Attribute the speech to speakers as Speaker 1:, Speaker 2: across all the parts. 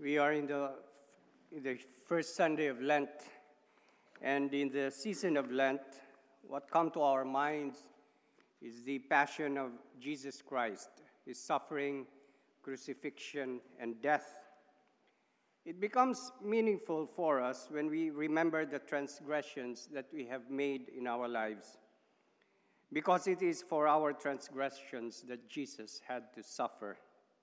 Speaker 1: We are in the first Sunday of Lent, and in the season of Lent, what comes to our minds is the passion of Jesus Christ, his suffering, crucifixion, and death. It becomes meaningful for us when we remember the transgressions that we have made in our lives, because it is for our transgressions that Jesus had to suffer.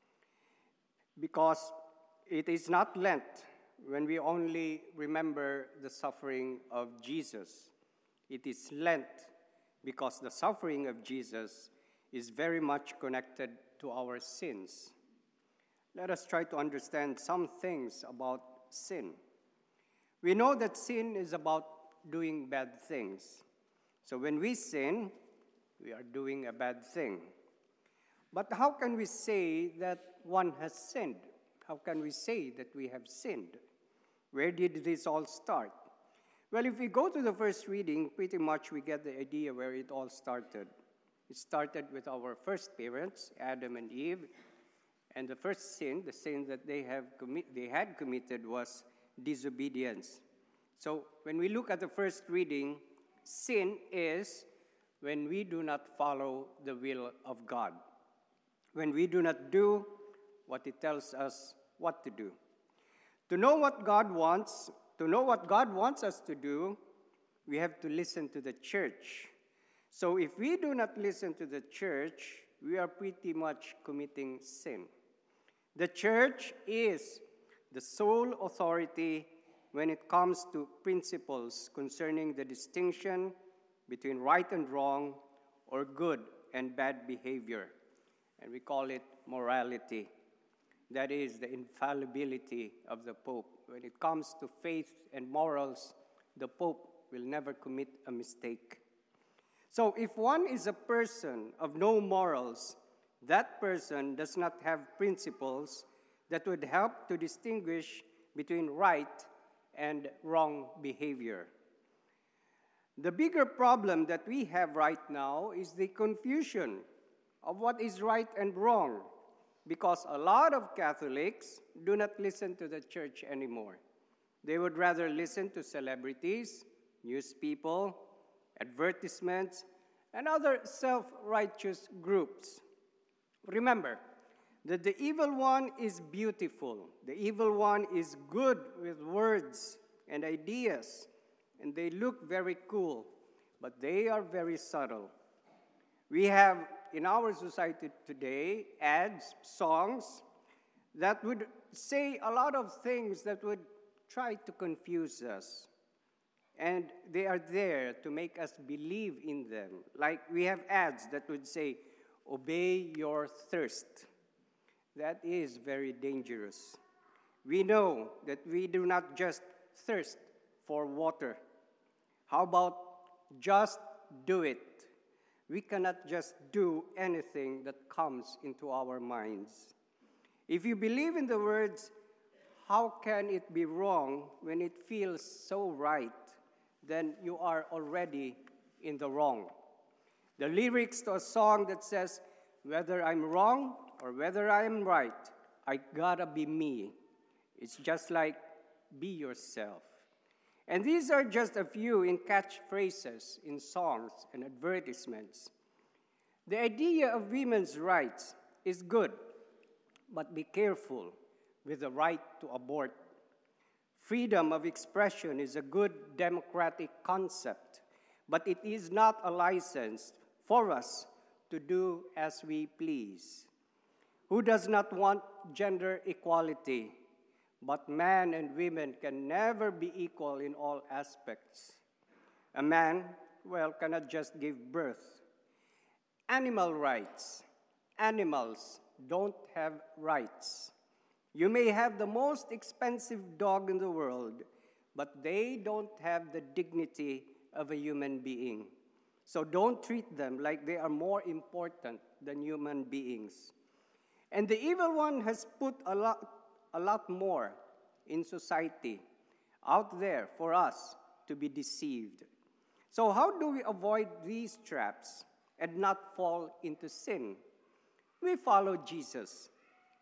Speaker 1: Because it is not Lent when we only remember the suffering of Jesus. It is Lent because the suffering of Jesus is very much connected to our sins. Let us try to understand some things about sin. We know that sin is about doing bad things. So when we sin, we are doing a bad thing. But how can we say that one has sinned? How can we say that we have sinned? Where did this all start? Well, if we go to the first reading, pretty much we get the idea where it all started. It started with our first parents, Adam and Eve, and the first sin, the sin that they had committed was disobedience. So when we look at the first reading, sin is when we do not follow the will of God. When we do not do what it tells us what to do. To know what God wants us to do, we have to listen to the church. So if we do not listen to the church, we are pretty much committing sin. The church is the sole authority when it comes to principles concerning the distinction between right and wrong or good and bad behavior. And we call it morality. That is the infallibility of the Pope. When it comes to faith and morals, the Pope will never commit a mistake. So if one is a person of no morals, that person does not have principles that would help to distinguish between right and wrong behavior. The bigger problem that we have right now is the confusion of what is right and wrong, because a lot of Catholics do not listen to the church anymore. They would rather listen to celebrities, news people, advertisements, and other self-righteous groups. Remember that the evil one is beautiful. The evil one is good with words and ideas, and they look very cool, but they are very subtle. We have in our society today ads, songs that would say a lot of things that would try to confuse us. And they are there to make us believe in them. Like we have ads that would say, "Obey your thirst." That is very dangerous. We know that we do not just thirst for water. How about just do it? We cannot just do anything that comes into our minds. If you believe in the words, "How can it be wrong when it feels so right?" then you are already in the wrong. The lyrics to a song that says, "Whether I'm wrong or whether I am right, I gotta be me." It's just like, be yourself. And these are just a few in catchphrases, in songs and advertisements. The idea of women's rights is good, but be careful with the right to abort. Freedom of expression is a good democratic concept, but it is not a license for us to do as we please. Who does not want gender equality? But men and women can never be equal in all aspects. A man, cannot just give birth. Animal rights. Animals don't have rights. You may have the most expensive dog in the world, but they don't have the dignity of a human being. So don't treat them like they are more important than human beings. And the evil one has put a lot more in society out there for us to be deceived. So how do we avoid these traps and not fall into sin? We follow Jesus.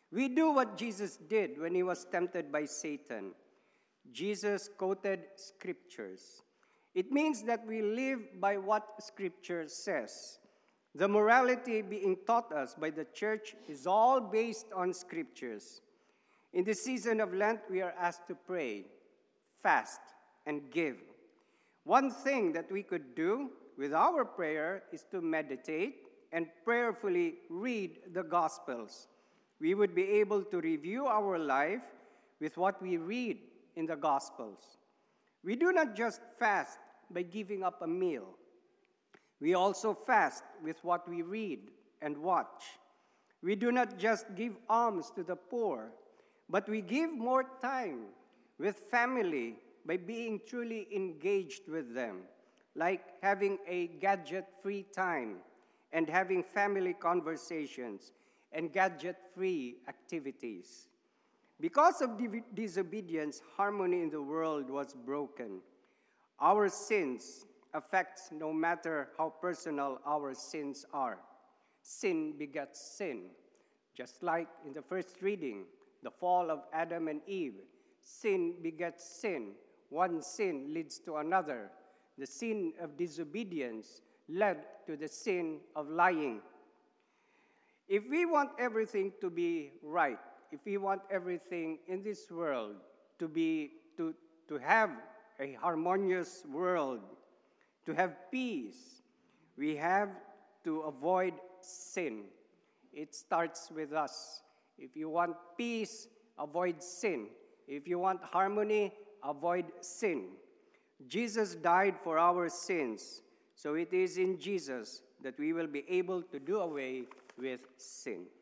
Speaker 1: We do what Jesus did when he was tempted by Satan. Jesus quoted scriptures. It means that we live by what Scripture says. The morality being taught us by the church is all based on Scriptures. In the season of Lent, we are asked to pray, fast, and give. One thing that we could do with our prayer is to meditate and prayerfully read the Gospels. We would be able to review our life with what we read in the Gospels. We do not just fast by giving up a meal. We also fast with what we read and watch. We do not just give alms to the poor, but we give more time with family by being truly engaged with them, like having a gadget-free time and having family conversations and gadget-free activities. Because of disobedience, harmony in the world was broken. Our sins affect no matter how personal our sins are. Sin begets sin. Just like in the first reading, the fall of Adam and Eve, sin begets sin. One sin leads to another. The sin of disobedience led to the sin of lying. If we want everything to be right, if we want everything in this world to have a harmonious world, to have peace, we have to avoid sin. It starts with us. If you want peace, avoid sin. If you want harmony, avoid sin. Jesus died for our sins, so it is in Jesus that we will be able to do away with sin.